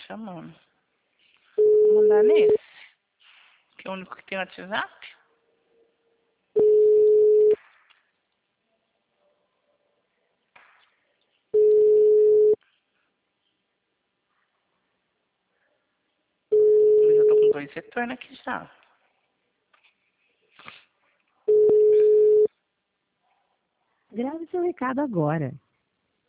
chamando. Vou mandar nesse, que é o único que tem WhatsApp. Mas eu tô com 2 retornos aqui já. Grave seu recado agora.